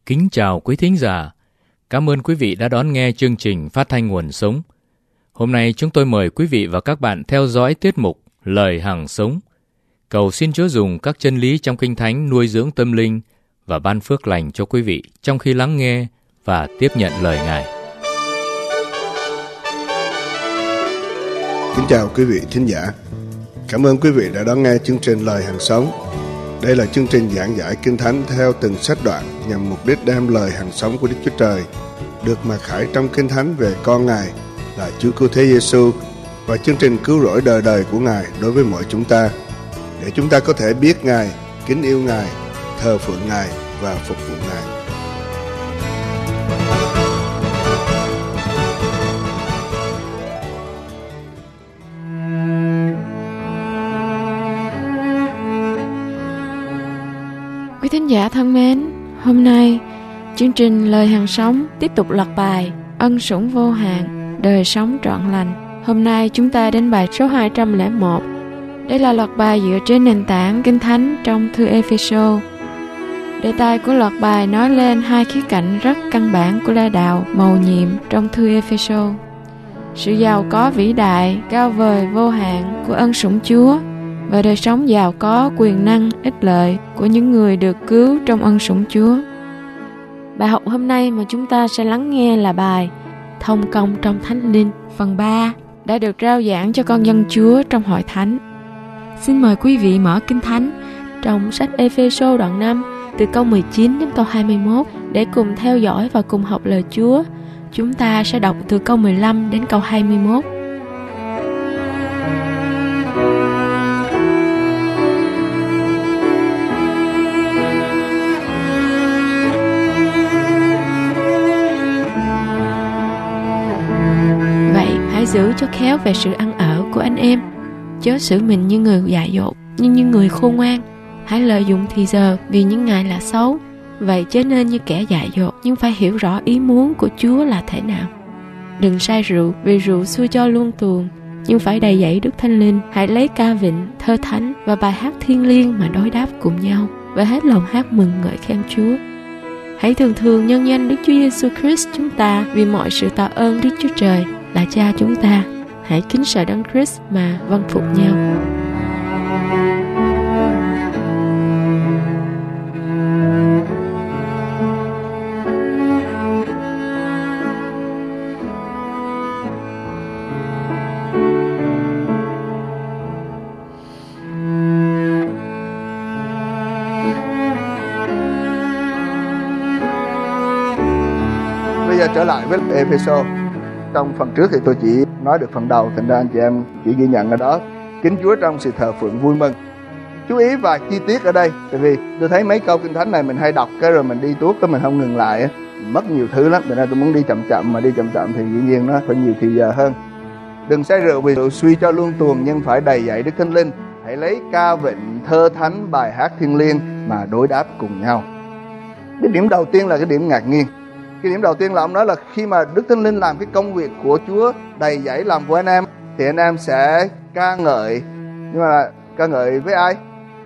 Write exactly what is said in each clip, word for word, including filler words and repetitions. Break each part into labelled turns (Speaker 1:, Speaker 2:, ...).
Speaker 1: Kính chào quý thính giả. Cảm ơn quý vị đã đón nghe chương trình Phát thanh Nguồn Sống. Hôm nay chúng tôi mời quý vị và các bạn theo dõi tiết mục Lời Hằng Sống. Cầu xin Chúa dùng các chân lý trong Kinh Thánh nuôi dưỡng tâm linh và ban phước lành cho quý vị trong khi lắng nghe và tiếp nhận lời Ngài.
Speaker 2: Kính chào quý vị thính giả. Cảm ơn quý vị đã đón nghe chương trình Lời Hằng Sống. Đây là chương trình giảng giải Kinh Thánh theo từng sách đoạn nhằm mục đích đem lời hằng sống của Đức Chúa Trời được mặc khải trong Kinh Thánh về con Ngài là Chúa Cứu Thế Giêsu và chương trình cứu rỗi đời đời của Ngài đối với mọi chúng ta, để chúng ta có thể biết Ngài, kính yêu Ngài, thờ phượng Ngài và phục vụ Ngài.
Speaker 3: Quý thính giả thân mến, hôm nay chương trình Lời Hằng Sống tiếp tục loạt bài Ân Sủng Vô Hạn, Đời Sống Trọn Lành. Hôm nay chúng ta đến bài số hai trăm lẻ một. Đây là loạt bài dựa trên nền tảng Kinh Thánh trong thư Ê-phê-sô. Đề tài của loạt bài nói lên hai khía cạnh rất căn bản của la đạo mầu nhiệm trong thư Ê-phê-sô: sự giàu có vĩ đại, cao vời, vô hạn của ân sủng Chúa và đời sống giàu có, quyền năng, ích lợi của những người được cứu trong ân sủng Chúa. Bài học hôm nay mà chúng ta sẽ lắng nghe là bài Thông công trong Thánh Linh phần ba đã được rao giảng cho con dân Chúa trong hội thánh. Xin mời quý vị mở Kinh Thánh trong sách Ê-phê-sô đoạn năm từ câu mười chín đến câu hai mươi mốt để cùng theo dõi và cùng học lời Chúa. Chúng ta sẽ đọc từ câu mười lăm đến câu hai mươi mốt. Giữ cho khéo về sự ăn ở của anh em, chớ xử mình như người dại dột, nhưng như người khôn ngoan. Hãy lợi dụng thì giờ, vì những ngày là xấu. Vậy chớ nên như kẻ dại dột, nhưng phải hiểu rõ ý muốn của Chúa là thế nào. Đừng say rượu, vì rượu xui cho luông tuồng, nhưng phải đầy dẫy Đức Thánh Linh. Hãy lấy ca vịnh, thơ thánh và bài hát thiêng liêng mà đối đáp cùng nhau, và hết lòng hát mừng ngợi khen Chúa. Hãy thường thường nhân danh Đức Chúa Giêsu Christ chúng ta, vì mọi sự tạ ơn Đức Chúa Trời là Cha chúng ta. Hãy kính sợ Đấng Christ mà vâng phục nhau.
Speaker 2: Bây giờ trở lại với Ê-phê-sô. Trong phần trước thì tôi chỉ nói được phần đầu, thành ra anh chị em chỉ ghi nhận ở đó. Kính Chúa trong sự thờ phượng vui mừng. Chú ý vài chi tiết ở đây, tại vì tôi thấy mấy câu Kinh Thánh này mình hay đọc cái rồi mình đi tuốt cái mình không ngừng lại, mất nhiều thứ lắm. Thành ra tôi muốn đi chậm chậm, mà đi chậm chậm thì dĩ nhiên nó phải nhiều thì giờ hơn. Đừng say rượu, vì rượu suy cho luông tuồng, nhưng phải đầy dẫy Đức Thánh Linh. Hãy lấy ca vịnh, thơ thánh, bài hát thiêng liêng mà đối đáp cùng nhau. Cái điểm đầu tiên là cái điểm ngạc nhiên. Cái điểm đầu tiên là ông nói là khi mà Đức Thánh Linh làm cái công việc của Chúa đầy dẫy lòng của anh em, thì anh em sẽ ca ngợi. Nhưng mà ca ngợi với ai?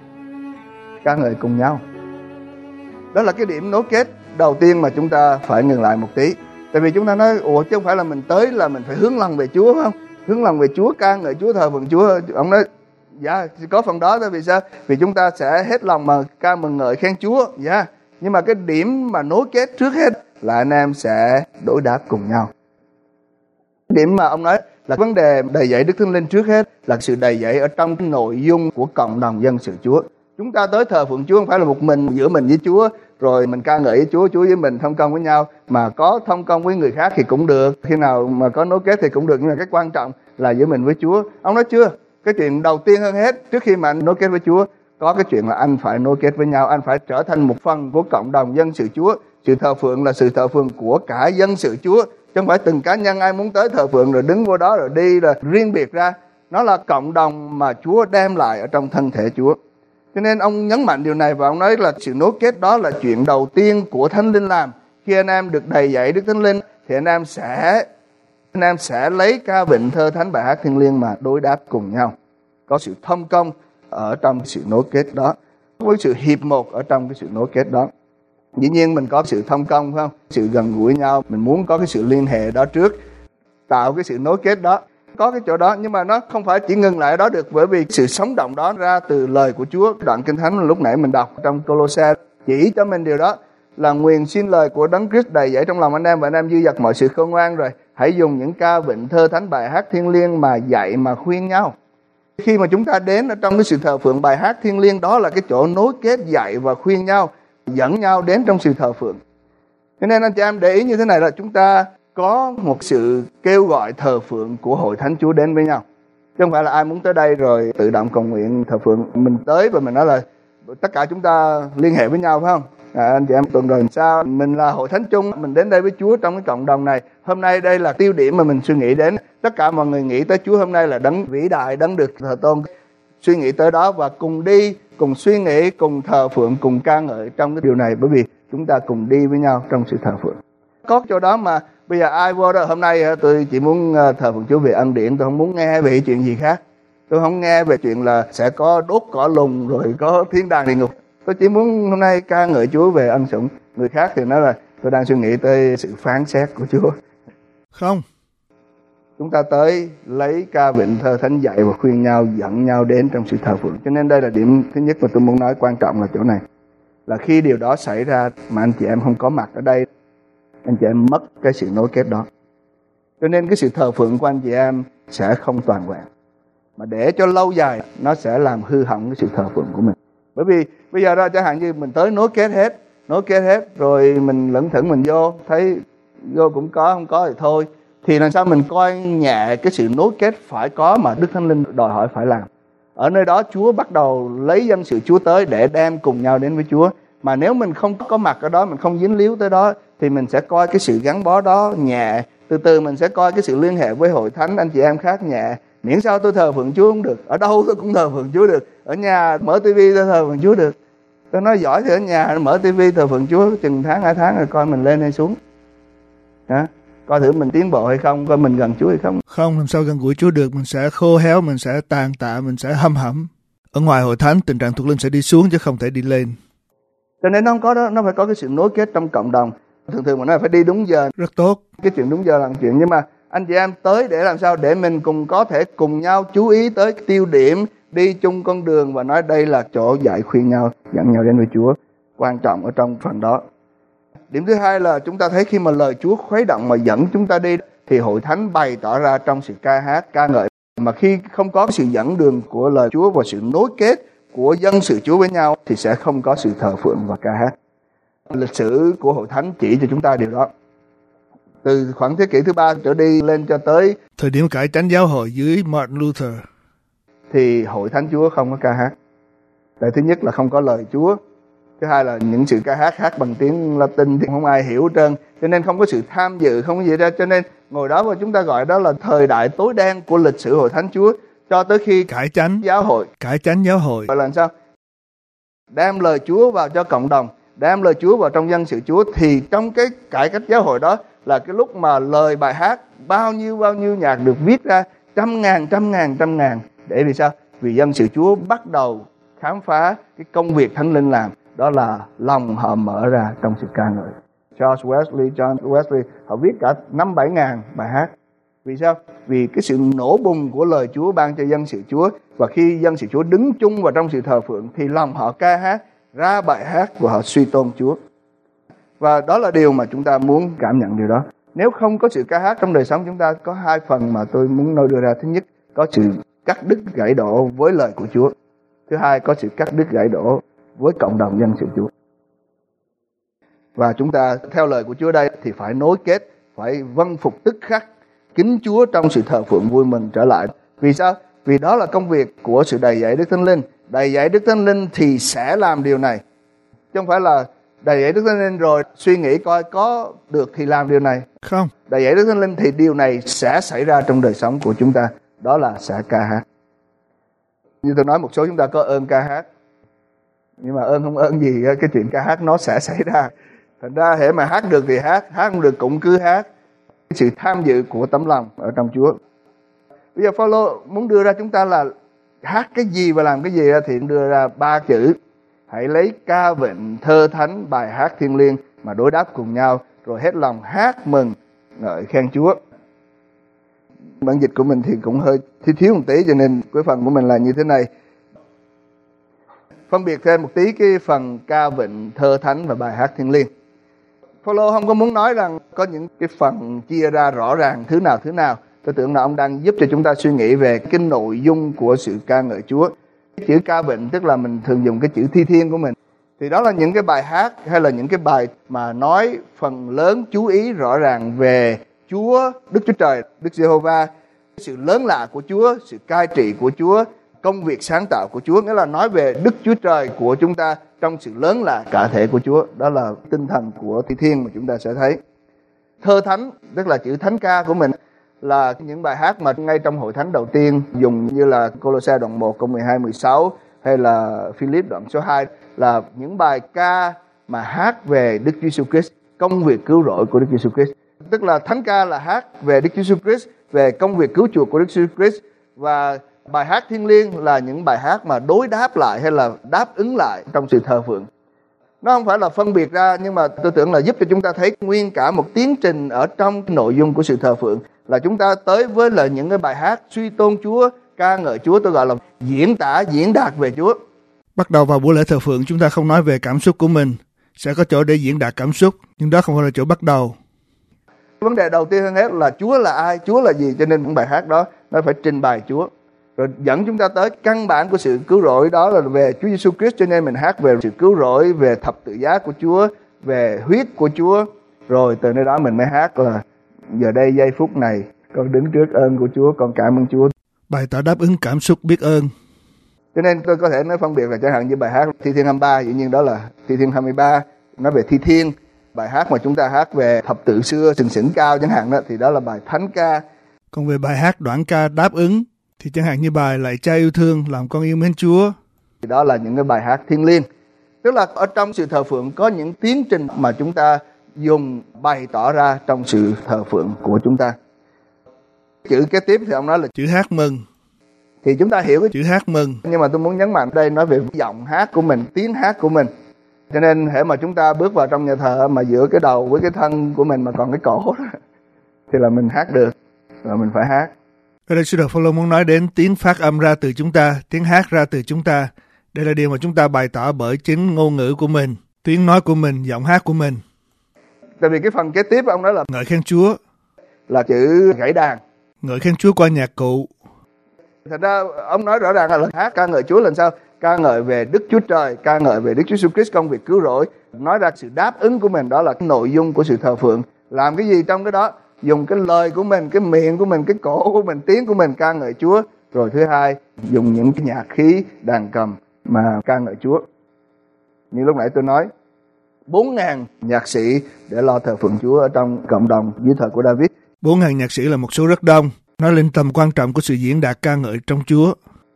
Speaker 2: Ca ngợi cùng nhau. Đó là cái điểm nối kết đầu tiên mà chúng ta phải ngừng lại một tí. Tại vì chúng ta nói, ủa chứ không phải là mình tới là mình phải hướng lòng về Chúa không? Hướng lòng về Chúa, ca ngợi Chúa, thờ phượng Chúa. Ông nói, dạ, có phần đó thôi. Vì sao? Vì chúng ta sẽ hết lòng mà ca mừng ngợi khen Chúa. Dạ. Nhưng mà cái điểm mà nối kết trước hết là anh em sẽ đối đáp cùng nhau. Điểm mà ông nói là vấn đề đầy dẫy Đức Thánh Linh trước hết là sự đầy dẫy ở trong cái nội dung của cộng đồng dân sự Chúa. Chúng ta tới thờ phượng Chúa không phải là một mình, giữa mình với Chúa, rồi mình ca ngợi với Chúa, Chúa với mình thông công với nhau, mà có thông công với người khác thì cũng được, khi nào mà có nối kết thì cũng được, nhưng mà cái quan trọng là giữa mình với Chúa. Ông nói chưa, cái chuyện đầu tiên hơn hết trước khi mà anh nối kết với Chúa, có cái chuyện là anh phải nối kết với nhau, anh phải trở thành một phần của cộng đồng dân sự Chúa. Sự thờ phượng là sự thờ phượng của cả dân sự Chúa, chứ không phải từng cá nhân ai muốn tới thờ phượng rồi đứng vô đó rồi đi là riêng biệt ra. Nó là cộng đồng mà Chúa đem lại ở trong thân thể Chúa. Cho nên ông nhấn mạnh điều này, và ông nói là sự nối kết đó là chuyện đầu tiên của Thánh Linh làm. Khi anh em được đầy dẫy Đức Thánh Linh thì anh em sẽ anh em sẽ lấy ca vịnh, thơ thánh, bài hát thiêng liêng mà đối đáp cùng nhau. Có sự thông công ở trong sự nối kết đó, với sự hiệp một ở trong cái sự nối kết đó. Dĩ nhiên mình có sự thông công, phải không? Sự gần gũi nhau, mình muốn có cái sự liên hệ đó trước, tạo cái sự nối kết đó, có cái chỗ đó. Nhưng mà nó không phải chỉ ngừng lại ở đó được, bởi vì sự sống động đó ra từ lời của Chúa. Đoạn Kinh Thánh lúc nãy mình đọc trong Cô-lô-se chỉ cho mình điều đó, là nguyền xin lời của Đấng Christ đầy dẫy trong lòng anh em, và anh em dư dật mọi sự khôn ngoan rồi hãy dùng những ca vịnh, thơ thánh, bài hát thiêng liêng mà dạy mà khuyên nhau. Khi mà chúng ta đến ở trong cái sự thờ phượng, bài hát thiêng liêng đó là cái chỗ nối kết dạy và khuyên nhau, dẫn nhau đến trong sự thờ phượng. Cho nên anh chị em để ý như thế này, là chúng ta có một sự kêu gọi thờ phượng của hội thánh Chúa đến với nhau, chứ không phải là ai muốn tới đây rồi tự động cầu nguyện thờ phượng. Mình tới và mình nói là tất cả chúng ta liên hệ với nhau, phải không? À, anh chị em tuần rồi sao mình là hội thánh chung, mình đến đây với Chúa trong cái cộng đồng này. Hôm nay đây là tiêu điểm mà mình suy nghĩ đến. Tất cả mọi người nghĩ tới Chúa hôm nay là đấng vĩ đại, đấng được thờ tôn. Suy nghĩ tới đó và cùng đi, cùng suy nghĩ, cùng thờ phượng, cùng ca ngợi trong cái điều này, bởi vì chúng ta cùng đi với nhau trong sự thờ phượng. Có chỗ đó mà bây giờ ai vô đó, hôm nay tôi chỉ muốn thờ phượng Chúa về ân điển, tôi không muốn nghe về chuyện gì khác. Tôi không nghe về chuyện là sẽ có đốt cỏ lùng rồi có thiên đàng địa ngục. Tôi chỉ muốn hôm nay ca ngợi Chúa về ân sủng. Người khác thì nói là tôi đang suy nghĩ tới sự phán xét của Chúa.
Speaker 4: Không.
Speaker 2: Chúng ta tới lấy ca vịnh, thơ thánh dạy và khuyên nhau, dẫn nhau đến trong sự thờ phượng. Cho nên đây là điểm thứ nhất mà tôi muốn nói quan trọng là chỗ này. Là khi điều đó xảy ra mà anh chị em không có mặt ở đây, anh chị em mất cái sự nối kết đó. Cho nên cái sự thờ phượng của anh chị em sẽ không toàn vẹn. Mà để cho lâu dài nó sẽ làm hư hỏng cái sự thờ phượng của mình. Bởi vì bây giờ đó chẳng hạn như mình tới nối kết hết, nối kết hết rồi mình lững thững mình vô, thấy vô cũng có, không có thì thôi. Thì làm sao mình coi nhẹ cái sự nối kết phải có mà Đức Thánh Linh đòi hỏi phải làm. Ở nơi đó Chúa bắt đầu lấy dân sự Chúa tới để đem cùng nhau đến với Chúa. Mà nếu mình không có mặt ở đó, mình không dính líu tới đó, thì mình sẽ coi cái sự gắn bó đó nhẹ. Từ từ mình sẽ coi cái sự liên hệ với hội thánh anh chị em khác nhẹ. Miễn sao tôi thờ phượng Chúa cũng được, ở đâu tôi cũng thờ phượng Chúa được. Ở nhà mở tivi tôi thờ phượng Chúa được. Tôi nói giỏi thì ở nhà mở tivi thờ phượng Chúa chừng tháng hai tháng rồi coi mình lên hay xuống. Hả? Coi thử mình tiến bộ hay không, coi mình gần Chúa hay không.
Speaker 4: Không, làm sao gần gũi Chúa được, mình sẽ khô héo, mình sẽ tàn tạ, mình sẽ hâm hẩm. Ở ngoài hội thánh tình trạng thuộc linh sẽ đi xuống chứ không thể đi lên.
Speaker 2: Cho nên nó không có đó, nó phải có cái sự nối kết trong cộng đồng. Thường thường mà nó phải đi đúng giờ.
Speaker 4: Rất tốt.
Speaker 2: Cái chuyện đúng giờ là chuyện, nhưng mà anh chị em tới để làm sao để mình cùng có thể cùng nhau chú ý tới tiêu điểm, đi chung con đường và nói đây là chỗ dạy khuyên nhau, dẫn nhau đến với Chúa. Quan trọng ở trong phần đó. Điểm thứ hai là chúng ta thấy khi mà lời Chúa khuấy động mà dẫn chúng ta đi thì hội thánh bày tỏ ra trong sự ca hát, ca ngợi. Mà khi không có sự dẫn đường của lời Chúa và sự nối kết của dân sự Chúa với nhau thì sẽ không có sự thờ phượng và ca hát. Lịch sử của hội thánh chỉ cho chúng ta điều đó. Từ khoảng thế kỷ thứ ba trở đi lên cho tới
Speaker 4: thời điểm cải chánh giáo hội dưới Martin Luther
Speaker 2: thì hội thánh Chúa không có ca hát. Tại thứ nhất là không có lời Chúa. Thứ hai là những sự ca hát hát bằng tiếng Latin thì không ai hiểu hết trơn. Cho nên không có sự tham dự, không có gì ra. Cho nên ngồi đó và chúng ta gọi đó là thời đại tối đen của lịch sử hội thánh Chúa. Cho tới khi
Speaker 4: cải chánh
Speaker 2: giáo hội.
Speaker 4: Cải chánh giáo hội.
Speaker 2: Gọi là làm sao? Đem lời Chúa vào cho cộng đồng. Đem lời Chúa vào trong dân sự Chúa. Thì trong cái cải cách giáo hội đó là cái lúc mà lời bài hát bao nhiêu bao nhiêu nhạc được viết ra. Trăm ngàn, trăm ngàn, trăm ngàn. Để vì sao? Vì dân sự Chúa bắt đầu khám phá cái công việc Thánh Linh làm. Đó là lòng họ mở ra trong sự ca ngợi. Charles Wesley, John Wesley, họ viết cả năm bảy ngàn bài hát. Vì sao? Vì cái sự nổ bùng của lời Chúa ban cho dân sự Chúa. Và khi dân sự Chúa đứng chung vào trong sự thờ phượng thì lòng họ ca hát ra bài hát và họ suy tôn Chúa. Và đó là điều mà chúng ta muốn cảm nhận điều đó. Nếu không có sự ca hát trong đời sống chúng ta, có hai phần mà tôi muốn nói đưa ra. Thứ nhất, có sự cắt đứt gãy đổ với lời của Chúa. Thứ hai, có sự cắt đứt gãy đổ với cộng đồng dân sự Chúa. Và chúng ta theo lời của Chúa đây thì phải nối kết, phải vâng phục tức khắc, kính Chúa trong sự thờ phượng vui mừng trở lại. Vì sao? Vì đó là công việc của sự đầy dạy Đức Thánh Linh. Đầy dạy Đức Thánh Linh thì sẽ làm điều này. Chứ không phải là đầy dạy Đức Thánh Linh rồi suy nghĩ coi có được thì làm điều này.
Speaker 4: Không.
Speaker 2: Đầy dạy Đức Thánh Linh thì điều này sẽ xảy ra trong đời sống của chúng ta. Đó là sẽ ca hát. Như tôi nói, một số chúng ta có ơn ca hát. Nhưng mà ơn không ơn gì, cái chuyện ca hát nó sẽ xảy ra. Thành ra hễ mà hát được thì hát, hát không được cũng cứ hát. Cái sự tham dự của tấm lòng ở trong Chúa. Bây giờ Phaolô muốn đưa ra chúng ta là hát cái gì và làm cái gì thì đưa ra ba chữ. hãy lấy ca vịnh, thơ thánh, bài hát thiêng liêng mà đối đáp cùng nhau, rồi hết lòng hát mừng ngợi khen Chúa. Bản dịch của mình thì cũng hơi thiếu thiếu một tí, cho nên cái phần của mình là như thế này. Phân biệt thêm một tí cái phần ca vịnh, thơ thánh và bài hát thiêng liêng. Phaolô không có muốn nói rằng có những cái phần chia ra rõ ràng thứ nào thứ nào. Tôi tưởng là ông đang giúp cho chúng ta suy nghĩ về cái nội dung của sự ca ngợi Chúa. Cái chữ ca vịnh tức là mình thường dùng cái chữ thi thiên của mình. Thì đó là những cái bài hát hay là những cái bài mà nói phần lớn chú ý rõ ràng về Chúa, Đức Chúa Trời, Đức Giê-hô-va, sự lớn lạ của Chúa, sự cai trị của Chúa, công việc sáng tạo của Chúa, nghĩa là nói về Đức Chúa Trời của chúng ta trong sự lớn lạ cả thể của Chúa. Đó là tinh thần của thi thiên mà chúng ta sẽ thấy. Thơ thánh, tức là chữ thánh ca của mình, là những bài hát mà ngay trong hội thánh đầu tiên dùng, như là Cô-lô-se đoạn một câu mười hai mười sáu hay là Philip đoạn số hai, là những bài ca mà hát về Đức Giêsu Christ, công việc cứu rỗi của Đức Giêsu Christ. Tức là thánh ca là hát về Đức Giêsu Christ, về công việc cứu chuộc của Đức Giêsu Christ, và bài hát thiêng liêng là những bài hát mà đối đáp lại hay là đáp ứng lại trong sự thờ phượng. Nó không phải là phân biệt ra, nhưng mà tôi tưởng là giúp cho chúng ta thấy nguyên cả một tiến trình ở trong nội dung của sự thờ phượng, là chúng ta tới với là những cái bài hát suy tôn Chúa, ca ngợi Chúa, tôi gọi là diễn tả, diễn đạt về Chúa.
Speaker 4: Bắt đầu vào buổi lễ thờ phượng, chúng ta không nói về cảm xúc của mình, sẽ có chỗ để diễn đạt cảm xúc, nhưng đó không phải là chỗ bắt đầu.
Speaker 2: Vấn đề đầu tiên hơn hết là Chúa là ai, Chúa là gì, cho nên những bài hát đó nó phải trình bày Chúa. Rồi dẫn chúng ta tới căn bản của sự cứu rỗi, đó là về Chúa Giêsu Christ, cho nên mình hát về sự cứu rỗi, về thập tự giá của Chúa, về huyết của Chúa. Rồi từ nơi đó mình mới hát là giờ đây giây phút này con đứng trước ơn của Chúa, con cảm ơn Chúa.
Speaker 4: Bày tỏ đáp ứng cảm xúc biết ơn.
Speaker 2: Cho nên tôi có thể nói phân biệt là chẳng hạn như bài hát Thi Thiên hai mươi ba, dĩ nhiên đó là Thi Thiên hai mươi ba, nói về thi thiên. Bài hát mà chúng ta hát về thập tự xưa, sừng sững cao chẳng hạn đó, thì đó là bài thánh ca.
Speaker 4: Còn về bài hát đoạn ca đáp ứng, thì chẳng hạn như bài Lạy Cha yêu thương, làm con yêu mến Chúa,
Speaker 2: thì đó là những cái bài hát thiêng liêng. Tức là ở trong sự thờ phượng có những tiến trình mà chúng ta dùng bày tỏ ra trong sự thờ phượng của chúng ta. Chữ kế tiếp thì ông nói là
Speaker 4: chữ hát mừng.
Speaker 2: Thì chúng ta hiểu cái
Speaker 4: chữ hát mừng,
Speaker 2: nhưng mà tôi muốn nhấn mạnh đây nói về giọng hát của mình, tiếng hát của mình. Cho nên hễ mà chúng ta bước vào trong nhà thờ mà giữa cái đầu với cái thân của mình mà còn cái cổ đó, thì là mình hát được, là mình phải hát.
Speaker 4: Ở đây Sư Đạo Phaolô muốn nói đến tiếng phát âm ra từ chúng ta, tiếng hát ra từ chúng ta. Đây là điều mà chúng ta bày tỏ bởi chính ngôn ngữ của mình, tiếng nói của mình, giọng hát của mình.
Speaker 2: Tại vì cái phần kế tiếp ông nói là
Speaker 4: ngợi khen Chúa,
Speaker 2: là chữ gảy đàn.
Speaker 4: Ngợi khen Chúa qua nhạc cụ.
Speaker 2: Thật ra ông nói rõ ràng là hát ca ngợi Chúa là sao? Ca ngợi về Đức Chúa Trời, ca ngợi về Đức Chúa Jesus Christ, công việc cứu rỗi. Nói ra sự đáp ứng của mình, đó là cái nội dung của sự thờ phượng. Làm cái gì trong cái đó? Dùng cái lời của mình, cái miệng của mình, cái cổ của mình, tiếng của mình ca ngợi Chúa. Rồi thứ hai, dùng những cái nhạc khí, đàn cầm mà ca ngợi Chúa. Như lúc nãy tôi nói, bốn ngàn nhạc sĩ để lo thờ phượng Chúa ở trong cộng đồng dưới thời của David.
Speaker 4: Bốn ngàn nhạc sĩ là một số rất đông, nói lên tầm quan trọng của sự diễn đạt ca ngợi trong Chúa.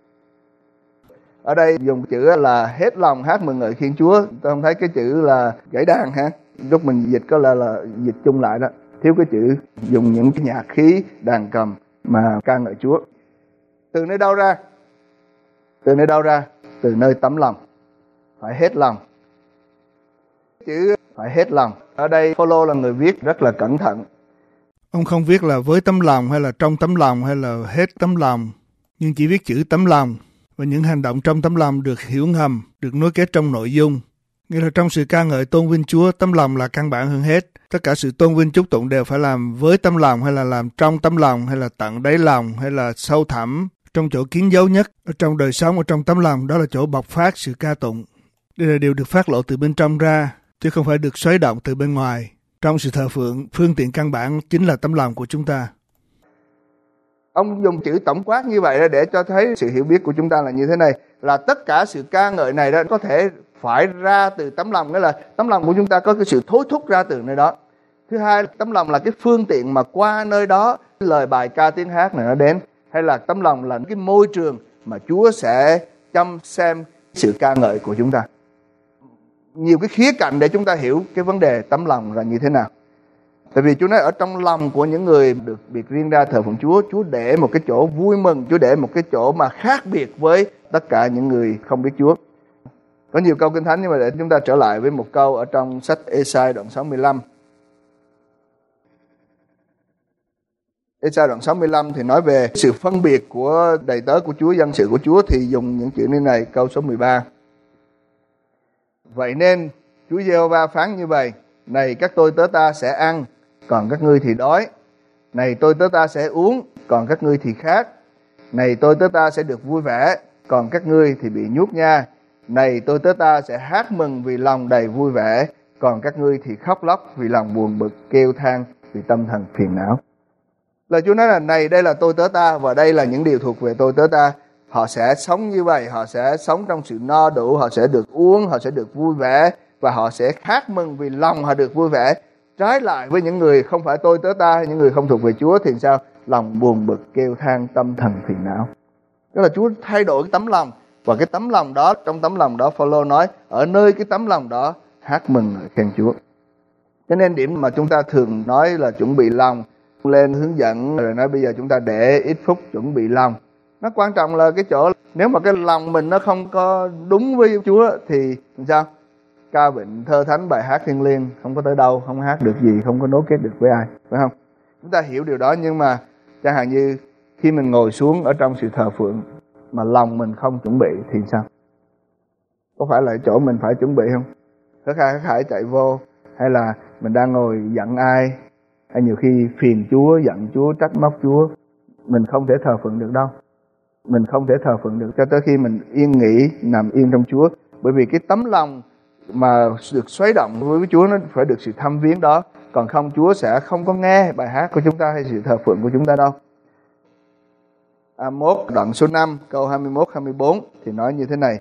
Speaker 2: Ở đây dùng chữ là hết lòng hát mừng ngợi khen Chúa. Tôi không thấy cái chữ là gảy đàn ha. Lúc mình dịch có là, là dịch chung lại đó. Thiếu cái chữ dùng những cái nhạc khí, đàn cầm mà ca ngợi Chúa. Từ nơi đâu ra? Từ nơi đâu ra? Từ nơi tấm lòng. Phải hết lòng. Chữ phải hết lòng. Ở đây Phaolô là người viết rất là cẩn thận.
Speaker 4: Ông không viết là với tấm lòng hay là trong tấm lòng hay là hết tấm lòng, nhưng chỉ viết chữ tấm lòng. Và những hành động trong tấm lòng được hiểu ngầm, được nối kết trong nội dung. Nghĩa là trong sự ca ngợi tôn vinh Chúa, tấm lòng là căn bản hơn hết. Tất cả sự tôn vinh chúc tụng đều phải làm với tấm lòng, hay là làm trong tấm lòng, hay là tận đáy lòng, hay là sâu thẳm, trong chỗ kín dấu nhất, ở trong đời sống, ở trong tấm lòng, đó là chỗ bộc phát sự ca tụng. Đây là điều được phát lộ từ bên trong ra, chứ không phải được xoáy động từ bên ngoài. Trong sự thờ phượng, phương tiện căn bản chính là tấm lòng của chúng ta.
Speaker 2: Ông dùng chữ tổng quát như vậy để cho thấy sự hiểu biết của chúng ta là như thế này, là tất cả sự ca ngợi này đó có thể phải ra từ tấm lòng, nghĩa là tấm lòng của chúng ta có cái sự thối thúc ra từ nơi đó. Thứ hai, tấm lòng là cái phương tiện mà qua nơi đó lời bài ca tiếng hát này nó đến, hay là tấm lòng là cái môi trường mà Chúa sẽ chăm xem sự ca ngợi của chúng ta. Nhiều cái khía cạnh để chúng ta hiểu cái vấn đề tấm lòng là như thế nào. Tại vì Chúa nói ở trong lòng của những người được biệt riêng ra thờ phượng Chúa, Chúa để một cái chỗ vui mừng, Chúa để một cái chỗ mà khác biệt với tất cả những người không biết Chúa. Có nhiều câu Kinh Thánh, nhưng mà để chúng ta trở lại với một câu ở trong sách Ê-sai đoạn sáu mươi lăm. Ê-sai đoạn sáu mươi lăm thì nói về sự phân biệt của đầy tớ của Chúa, dân sự của Chúa, thì dùng những chữ như này, câu số mười ba. Vậy nên Chúa Giê-hô-va phán như vậy: Này các tôi tớ ta sẽ ăn, còn các ngươi thì đói. Này tôi tớ ta sẽ uống, còn các ngươi thì khát. Này tôi tớ ta sẽ được vui vẻ, còn các ngươi thì bị nhút nhát. Này tôi tớ ta sẽ hát mừng vì lòng đầy vui vẻ, còn các ngươi thì khóc lóc vì lòng buồn bực, kêu than vì tâm thần phiền não. Lời Chúa nói là này, đây là tôi tớ ta, và đây là những điều thuộc về tôi tớ ta. Họ sẽ sống như vậy, họ sẽ sống trong sự no đủ, họ sẽ được uống, họ sẽ được vui vẻ, và họ sẽ hát mừng vì lòng họ được vui vẻ. Trái lại với những người không phải tôi tớ ta, những người không thuộc về Chúa thì sao? Lòng buồn bực, kêu than, tâm thần phiền não. Đó là Chúa thay đổi cái tấm lòng, và cái tấm lòng đó, trong tấm lòng đó Phaolô nói, ở nơi cái tấm lòng đó hát mừng khen Chúa. Cho nên điểm mà chúng ta thường nói là chuẩn bị lòng, lên hướng dẫn rồi nói bây giờ chúng ta để ít phút chuẩn bị lòng. Nó quan trọng là cái chỗ, nếu mà cái lòng mình nó không có đúng với Chúa thì sao? Ca vịnh, thơ thánh, bài hát thiêng liêng không có tới đâu, không hát được gì, không có nối kết được với ai, phải không? Chúng ta hiểu điều đó, nhưng mà chẳng hạn như khi mình ngồi xuống ở trong sự thờ phượng mà lòng mình không chuẩn bị thì sao? Có phải là chỗ mình phải chuẩn bị không? Khởi khai khởi khải chạy vô, hay là mình đang ngồi giận ai, hay nhiều khi phiền Chúa, giận Chúa, trách móc Chúa, mình không thể thờ phượng được đâu. Mình không thể thờ phượng được cho tới khi mình yên nghỉ, nằm yên trong Chúa. Bởi vì cái tấm lòng mà được xoáy động với Chúa nó phải được sự thăm viếng đó. Còn không, Chúa sẽ không có nghe bài hát của chúng ta hay sự thờ phượng của chúng ta đâu. Amos đoạn số năm câu hai mươi mốt hai mươi bốn thì nói như thế này: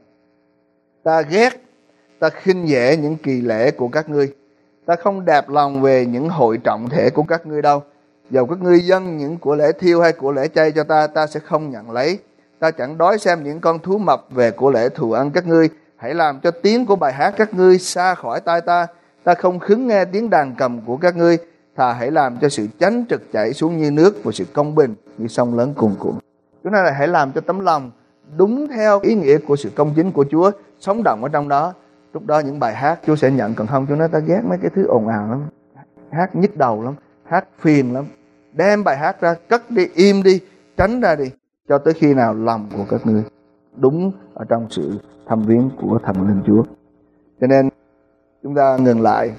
Speaker 2: Ta ghét, ta khinh dễ những kỳ lễ của các ngươi. Ta không đạp lòng về những hội trọng thể của các ngươi đâu. Dầu các ngươi dâng những của lễ thiêu hay của lễ chay cho ta, ta sẽ không nhận lấy. Ta chẳng đói xem những con thú mập về của lễ thù ăn các ngươi. Hãy làm cho tiếng của bài hát các ngươi xa khỏi tai ta. Ta không khứng nghe tiếng đàn cầm của các ngươi. Thà hãy làm cho sự chánh trực chảy xuống như nước, và sự công bình như sông lớn cuồn cuộn. Chúng ta là hãy làm cho tấm lòng đúng theo ý nghĩa của sự công chính của Chúa, sống động ở trong đó. Lúc đó những bài hát Chúa sẽ nhận. Còn không, Chúa nói ta ghét mấy cái thứ ồn ào lắm, hát nhức đầu lắm, hát phiền lắm. Đem bài hát ra, cất đi, im đi, tránh ra đi, cho tới khi nào lòng của các ngươi đúng ở trong sự thăm viếng của thần linh Chúa. Cho nên chúng ta ngừng lại,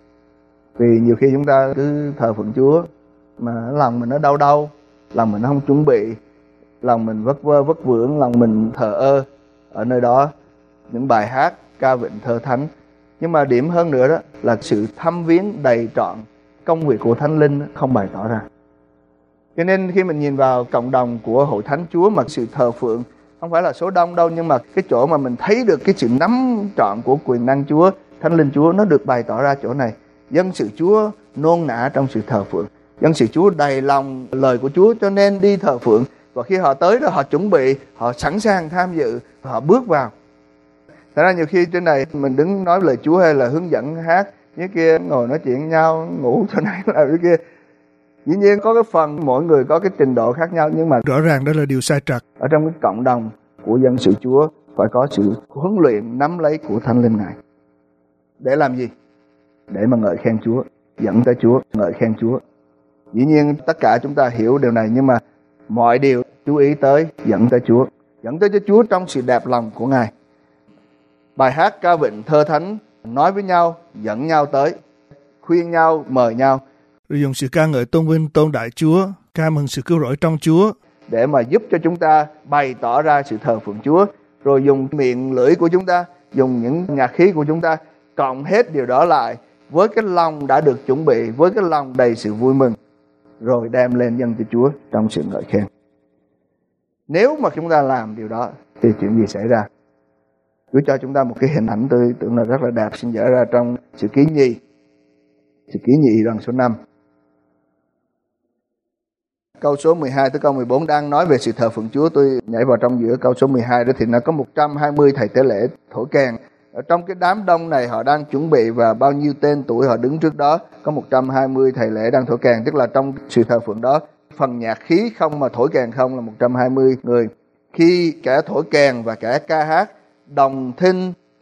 Speaker 2: vì nhiều khi chúng ta cứ thờ phượng Chúa mà lòng mình nó đau đau, lòng mình nó không chuẩn bị, lòng mình vất vơ vất vưởng, lòng mình thờ ơ ở nơi đó những bài hát ca vịnh thơ thánh. Nhưng mà điểm hơn nữa đó là sự thăm viếng đầy trọn công việc của Thánh Linh không bày tỏ ra. Cho nên khi mình nhìn vào cộng đồng của hội thánh Chúa mà sự thờ phượng không phải là số đông đâu, nhưng mà cái chỗ mà mình thấy được cái sự nắm trọn của quyền năng Chúa, Thánh Linh Chúa nó được bày tỏ ra chỗ này. Dân sự Chúa nôn nã trong sự thờ phượng, dân sự Chúa đầy lòng lời của Chúa cho nên đi thờ phượng. Và khi họ tới đó họ chuẩn bị, họ sẵn sàng tham dự, họ bước vào. Thật ra nhiều khi trên này mình đứng nói lời Chúa hay là hướng dẫn hát, như kia ngồi nói chuyện nhau, ngủ chỗ này làm cái kia. Dĩ nhiên có cái phần mỗi người có cái trình độ khác nhau, nhưng mà
Speaker 4: rõ ràng đó là điều sai trật.
Speaker 2: Ở trong cái cộng đồng của dân sự Chúa phải có sự huấn luyện nắm lấy của Thánh Linh Ngài. Để làm gì? Để mà ngợi khen Chúa, dẫn tới Chúa, ngợi khen Chúa. Dĩ nhiên tất cả chúng ta hiểu điều này, nhưng mà mọi điều chú ý tới dẫn tới Chúa, dẫn tới cho Chúa trong sự đẹp lòng của Ngài. Bài hát ca vịnh thơ thánh nói với nhau, dẫn nhau tới, khuyên nhau, mời nhau.
Speaker 4: Rồi dùng sự ca ngợi tôn vinh tôn đại Chúa, ca mừng sự cứu rỗi trong Chúa,
Speaker 2: để mà giúp cho chúng ta bày tỏ ra sự thờ phượng Chúa. Rồi dùng miệng lưỡi của chúng ta, dùng những nhạc khí của chúng ta, cộng hết điều đó lại với cái lòng đã được chuẩn bị, với cái lòng đầy sự vui mừng, rồi đem lên dâng cho Chúa trong sự ngợi khen. Nếu mà chúng ta làm điều đó thì chuyện gì xảy ra? Chúa cho chúng ta một cái hình ảnh tôi tưởng là rất là đẹp, xin dở ra trong Sử Ký Nhì, Sử Ký Nhì đoạn số năm. Câu số mười hai tới câu mười bốn đang nói về sự thờ phượng Chúa. Tôi nhảy vào trong giữa câu số mười hai đó thì nó có một trăm hai mươi thầy tế lễ thổi kèn. Ở trong cái đám đông này họ đang chuẩn bị và bao nhiêu tên tuổi họ đứng trước đó. Có một trăm hai mươi thầy lễ đang thổi kèn, tức là trong sự thờ phượng đó, phần nhạc khí không mà thổi kèn không là một trăm hai mươi người. Khi kẻ thổi kèn và kẻ ca hát đồng thinh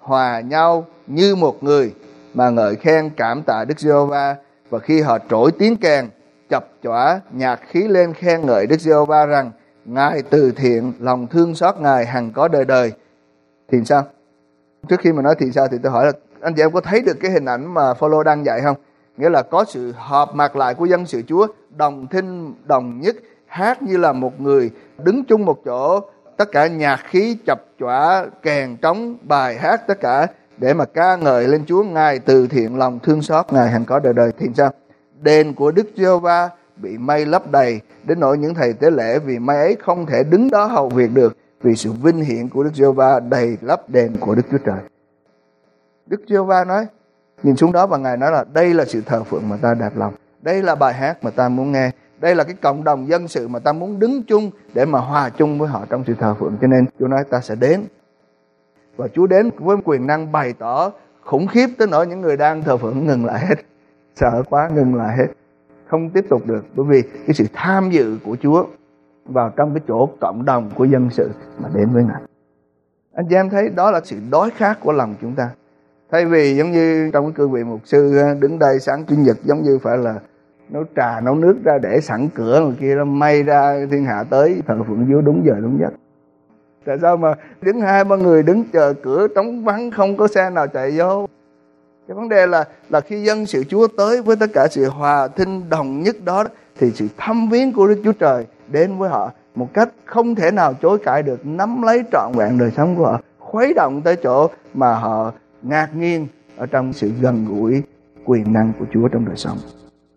Speaker 2: hòa nhau như một người mà ngợi khen cảm tạ Đức Giê-hô-va. Và khi họ trỗi tiếng kèn, chập chọa nhạc khí lên khen ngợi Đức Giê-hô-va rằng Ngài từ thiện, lòng thương xót Ngài hằng có đời đời. Thì sao? Trước khi mà nói thì sao thì tôi hỏi là anh chị em có thấy được cái hình ảnh mà Phaolô đang dạy không? Nghĩa là có sự họp mặt lại của dân sự Chúa, đồng thinh đồng nhất, hát như là một người, đứng chung một chỗ, tất cả nhạc khí chập chọa, kèn trống, bài hát tất cả để mà ca ngợi lên Chúa. Ngài từ thiện, lòng thương xót Ngài hằng có đời đời. Thì sao? Đền của Đức Giê-hô-va bị mây lấp đầy đến nỗi những thầy tế lễ vì mây ấy không thể đứng đó hầu việc được, vì sự vinh hiển của Đức Giê-hô-va đầy lấp đền của Đức Chúa Trời. Đức Giê-hô-va nói, nhìn xuống đó và Ngài nói là đây là sự thờ phượng mà ta đẹp lòng, đây là bài hát mà ta muốn nghe, đây là cái cộng đồng dân sự mà ta muốn đứng chung để mà hòa chung với họ trong sự thờ phượng. Cho nên Chúa nói ta sẽ đến. Và Chúa đến với quyền năng bày tỏ khủng khiếp tới nỗi những người đang thờ phượng ngừng lại hết, sợ quá ngừng lại hết, không tiếp tục được, bởi vì cái sự tham dự của Chúa vào trong cái chỗ cộng đồng của dân sự mà đến với Ngài. Anh chị em thấy đó là sự đói khát của lòng chúng ta. Thay vì giống như trong cái cương vị mục sư đứng đây sáng chủ nhật giống như phải là nấu trà nấu nước ra để sẵn cửa, người kia nó may ra thiên hạ tới thờ phượng Chúa đúng giờ đúng giấc. Tại sao mà đứng hai ba người đứng chờ cửa trống vắng không có xe nào chạy vô? Cái vấn đề là là khi dân sự Chúa tới với tất cả sự hòa thinh đồng nhất đó, thì sự thăm viếng của Đức Chúa Trời đến với họ một cách không thể nào chối cãi được, nắm lấy trọn vẹn đời sống của họ, khuấy động tới chỗ mà họ ngạc nhiên ở trong sự gần gũi quyền năng của Chúa trong đời sống.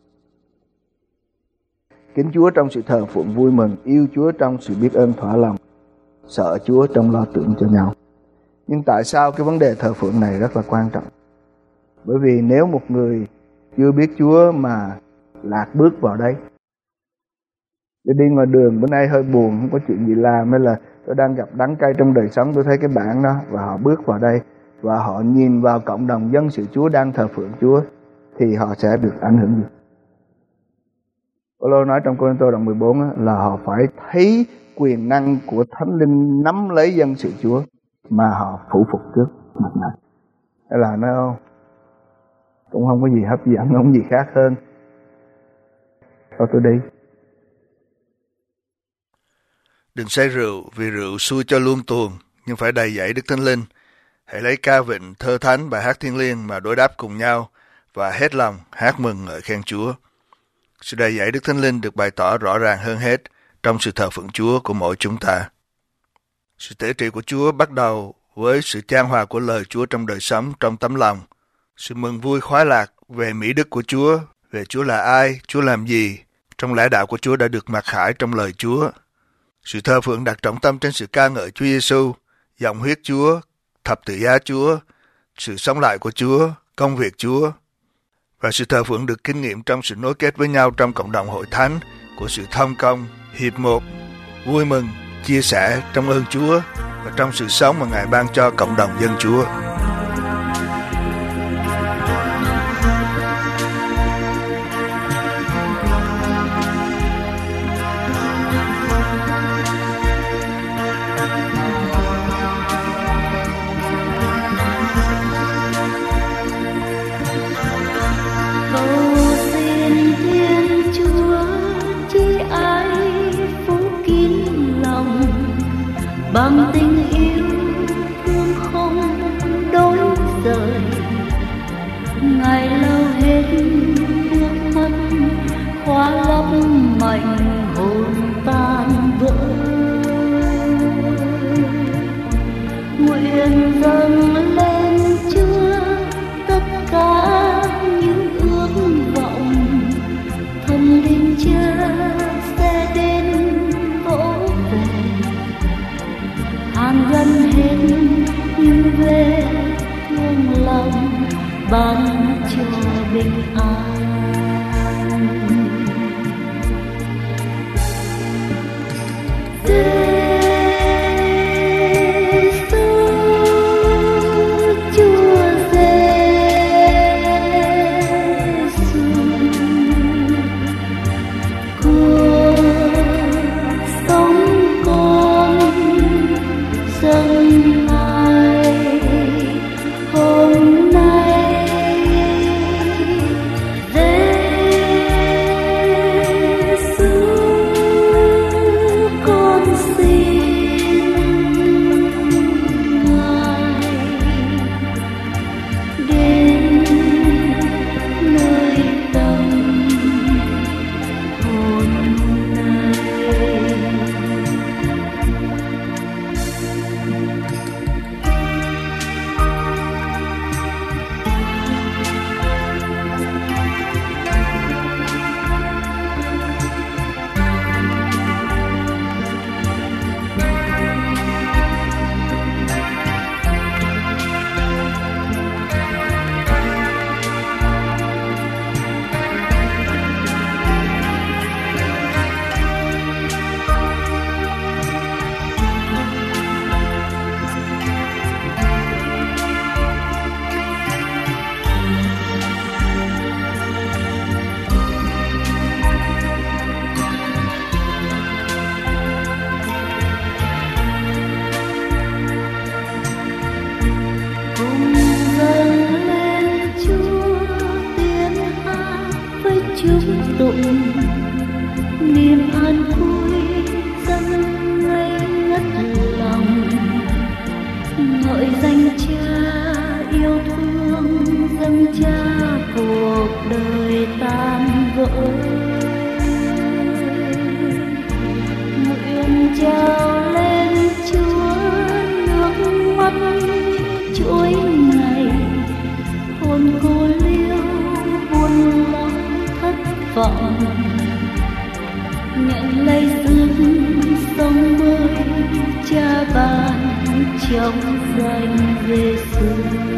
Speaker 2: Kính Chúa trong sự thờ phượng vui mừng, yêu Chúa trong sự biết ơn thỏa lòng, sợ Chúa trong lo tưởng cho nhau. Nhưng tại sao cái vấn đề thờ phượng này rất là quan trọng? Bởi vì nếu một người chưa biết Chúa mà lạc bước vào đây, để đi ngoài đường bữa nay hơi buồn, không có chuyện gì làm, hay là tôi đang gặp đắng cay trong đời sống, tôi thấy cái bảng đó và họ bước vào đây và họ nhìn vào cộng đồng dân sự Chúa đang thờ phượng Chúa, thì họ sẽ được ảnh hưởng gì? Phaolô nói trong Cô-rinh-tô đoạn mười bốn là họ phải thấy quyền năng của Thánh Linh nắm lấy dân sự Chúa mà họ phủ phục trước mặt Ngài. Hay là nói không? Cũng không có gì hấp dẫn, không có gì khác hơn. Thôi tôi đi.
Speaker 4: Đừng say rượu, vì rượu xui cho luôn tuồng, nhưng phải đầy dẫy Đức Thánh Linh. Hãy lấy ca vịnh, thơ thánh, bài hát thiêng liêng mà đối đáp cùng nhau và hết lòng hát mừng ngợi khen Chúa. Sự đầy dẫy Đức Thánh Linh được bày tỏ rõ ràng hơn hết trong sự thờ phượng Chúa của mỗi chúng ta. Sự tế trị của Chúa bắt đầu với sự chan hòa của lời Chúa trong đời sống, trong tấm lòng. Sự mừng vui khoái lạc về mỹ đức của Chúa, về Chúa là ai, Chúa làm gì, trong lẽ đạo của Chúa đã được mặc khải trong lời Chúa. Sự thờ phượng đặt trọng tâm trên sự ca ngợi Chúa Giêsu, dòng huyết Chúa, thập tự giá Chúa, sự sống lại của Chúa, công việc Chúa. Và sự thờ phượng được kinh nghiệm trong sự nối kết với nhau trong cộng đồng hội thánh của sự thông công, hiệp một, vui mừng, chia sẻ trong ơn Chúa và trong sự sống mà Ngài ban cho cộng đồng dân Chúa.
Speaker 5: Bằng tình yêu thương không đổi rời, ngày lâu hết nước mắt khóa lấp mảnh hồn tan vỡ. Nguyện dâng lên Chúa tất cả những ước vọng, thần linh Cha sẽ đến vỗ về, hàn gắn hết những vết thương lòng, ban cho bình an. chúc tụng niềm an vui dâng ngây ngất lòng, ngợi danh Cha yêu thương dâng Cha cuộc đời tan vỡ. Nguyện trao lên Chúa nước mắt chuỗi ngày, hồn cô liêu buồn lo thất vọng, nhận lấy sức sống mới Cha ban trong danh Giêsu.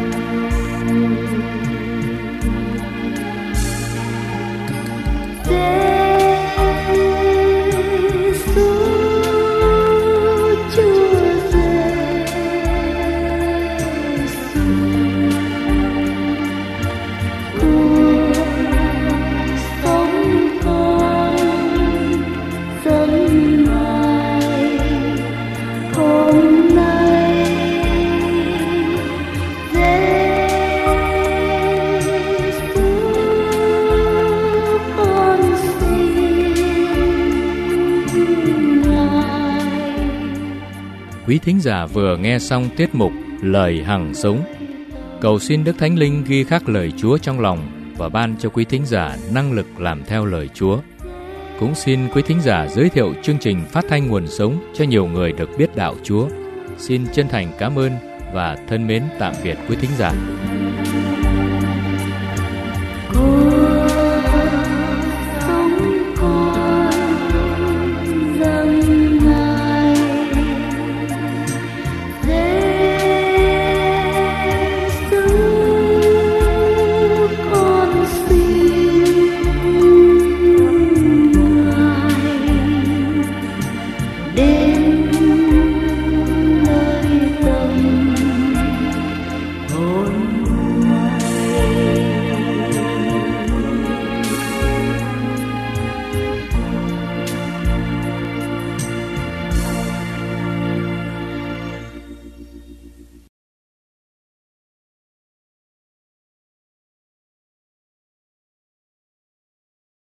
Speaker 1: Quý thính giả vừa nghe xong tiết mục Lời Hằng Sống. Cầu xin Đức Thánh Linh ghi khắc lời Chúa trong lòng và ban cho quý thính giả năng lực làm theo lời Chúa. Cũng xin quý thính giả giới thiệu chương trình Phát thanh Nguồn Sống cho nhiều người được biết đạo Chúa. Xin chân thành cảm ơn và thân mến tạm biệt quý thính giả.